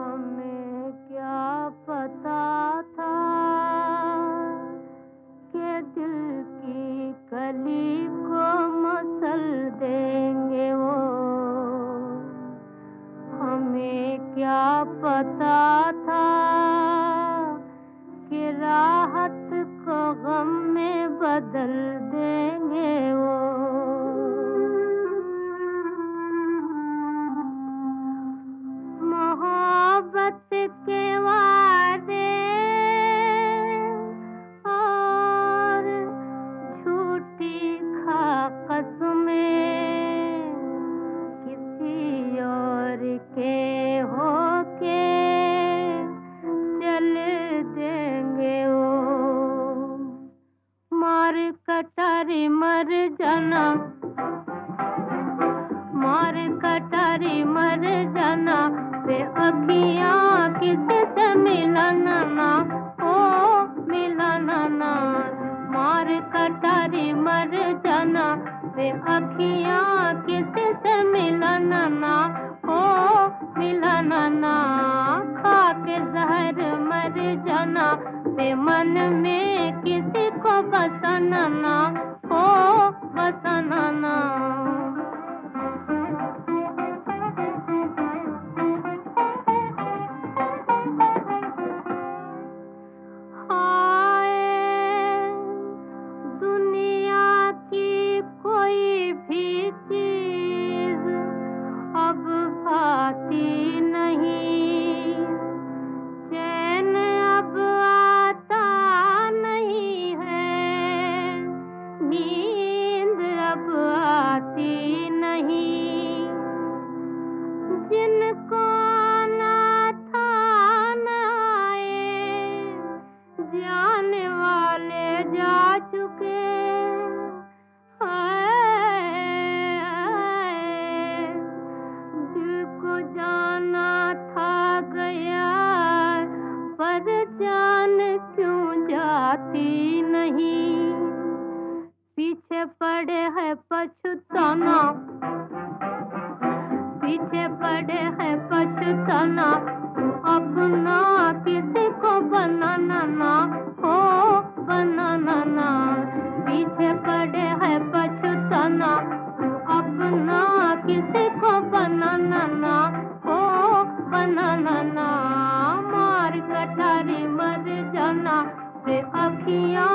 हमें क्या पता था कि दिल की कली को मसल देंगे वो। हमें क्या पता था कि राहत को गम में बदल देंगे वो। मोहब्बत के वादे और झूठी कसमें किसी और के होके चल देंगे वो। मार कटारी मर जाना, मार कटारी मर जाना, वे अखियाँ किसी से मिलाना ना, ओ मिलाना ना। मार कटारी मर जाना, वे अखियाँ किसी से मिलाना ना, ओ मिलाना ना। खा के जहर मर जाना, वे मन में किसी को बसाना ना, ओ बसाना ना। दुनिया की कोई भी चीज अब भाती नहीं, चैन अब आता नहीं है, नींद अब आती नहीं। जिनको आना था न आए, जाने वाले जा चुके। दिल को जाना था गया, पर जान क्यों जाती नहीं। पीछे पड़े है पछताना, पीछे पड़े है पछताना, अपना किसी को बनाना ना, हो बनाना ना। पीछे पड़े है पछताना, अपना किसी को बनाना ना, हो बनाना ना। मार कटारी मर जाना, वे अखियाँ